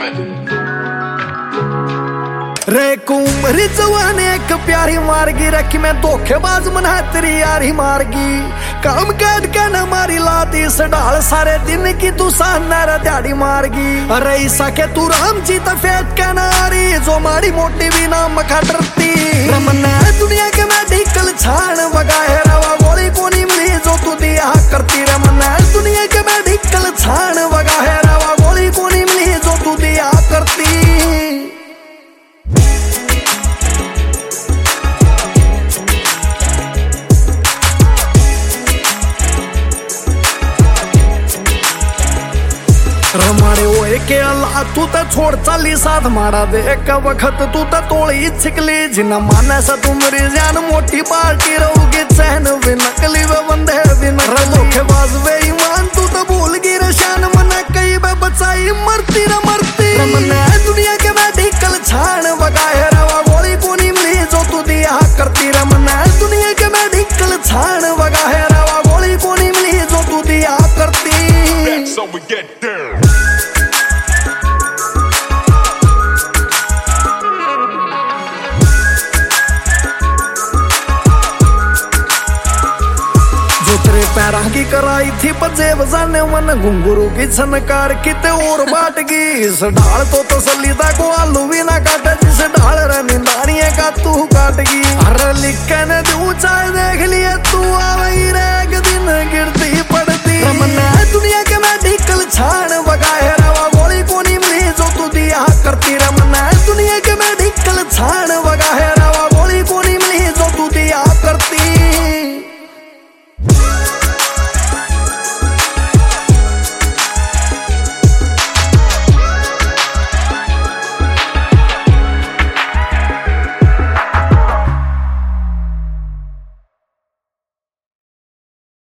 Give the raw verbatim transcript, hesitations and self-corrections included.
रे कुमरी जवान एक प्यारी मारगी रखी मैं धोखेबाज मना तेरी यारी मारगी काम कैद के न मारी लाती सडाल सारे दिन की तू सान्नारा दिहाड़ी मारगी अरे ईसा के तू राम जी तो फेंक के नारी जो मारी मोटी भी ना मखा डरती रमना दुनिया के मैं ढीकल छान बगाए रवा गोली कोनी मिली जो तू दिया करती रमना दुनिया के मैं ढीकल छान बगाए रवा गोली कोनी मिली जो तू दिया करती रमाड़े ओए के अल्लाह तू तो छोड़ चाली साथ मारा दे एक वक्त तू तो तोड़ी छिकली जिना माने से तुम्हारी जान मोटी पार्टी रहोगी चैन भी नकली वे बंदे भी धोखेबाज वे ईमान तू तो भूल गई रशान मना कई बे बचाई मरती र मरती रमना दुनिया के मैं ढीकल छान बगाए रवा गोली कोनी मिली जो तू दिया करती रमना दुनिया के मैं ढीकल छान बगाए रवा गोली कोनी मिली जो तू दिया करती So we get down. पैरा की कराई थी पजे बजाने मन घुंघरू की छनकार किते और बाट गई इस ढाल तो तसली दा को आलू भी ना काटे जिस ढाल रनिंदानिये का तू काट गई अरे लिखने दू चाय देख लिए तू आ वही रे